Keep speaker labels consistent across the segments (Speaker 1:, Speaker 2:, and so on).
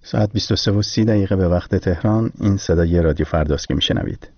Speaker 1: ساعت 23:30 به وقت تهران. این صدای رادیو فرداست که میشنوید.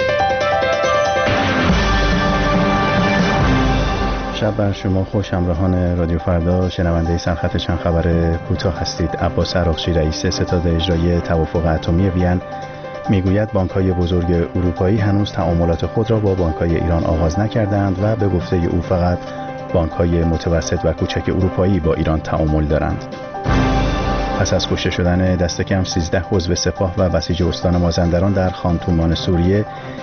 Speaker 1: شب بر شما خوش. همراهان رادیو فردا، شنونده سرخط چند خبر کوتاه هستید. عباس عراقچی، رئیس ستاد اجرایی توافق اتمی وین، میگوید بانک‌های بزرگ اروپایی هنوز تعاملات خود را با بانک‌های ایران آغاز نکردند و به گفته او فقط بانک‌های متوسط و کوچک اروپایی با ایران تعامل دارند. پس از کشته شدن دست کم 13 عضو سپاه و بسیج استان مازندران در خان-تومان سوریه،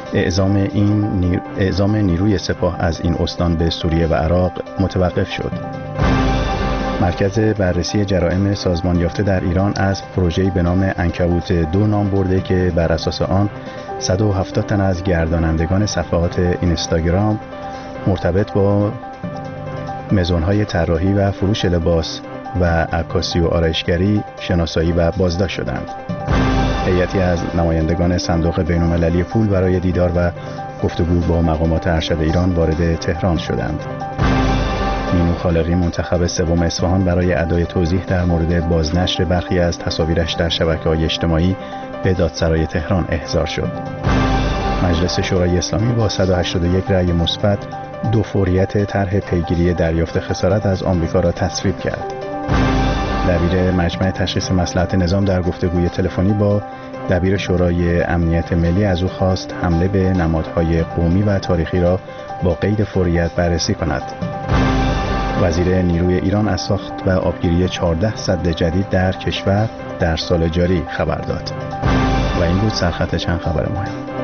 Speaker 1: اعزام نیروی سپاه از این استان به سوریه و عراق متوقف شد. مرکز بررسی جرائم سازمان یافته در ایران از پروژه‌ای به نام عنکبوت 2 نام برده که بر اساس آن 170 تن از گردانندگان صفحات اینستاگرام مرتبط با مزون‌های طراحی و فروش لباس و عکاسی و آرایشگری شناسایی و بازداشت شدند. هیئتی از نمایندگان صندوق بین‌المللی پول برای دیدار و گفتگو با مقامات ارشد ایران وارد تهران شدند. مینو خالقی، منتخب سوم اصفهان برای ادای توضیح در مورد بازنشر برخی از تصاویرش در شبکه‌های اجتماعی، به دادسرای تهران احضار شد. مجلس شورای اسلامی با 181 رأی مثبت 2 فوریت طرح پیگیری دریافت خسارت از آمریکا را تصویب کرد. دبیر مجمع تشخیص مصلحت نظام در گفتگوی تلفنی با دبیر شورای امنیت ملی از او خواست حمله به نمادهای قومی و تاریخی را با قید فوریت بررسی کند. وزیر نیروی ایران از ساخت و آبگیری 14 سد جدید در کشور در سال جاری خبر داد. و این بود سرخط چند خبر مهم.